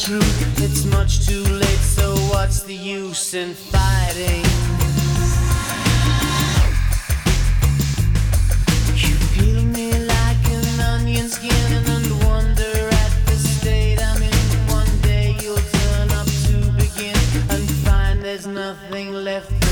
truth. It's much too late, so what's the use in fighting? You peel me like an onion skin and wonder at the state I'm in. One day you'll turn up to begin and find there's nothing left.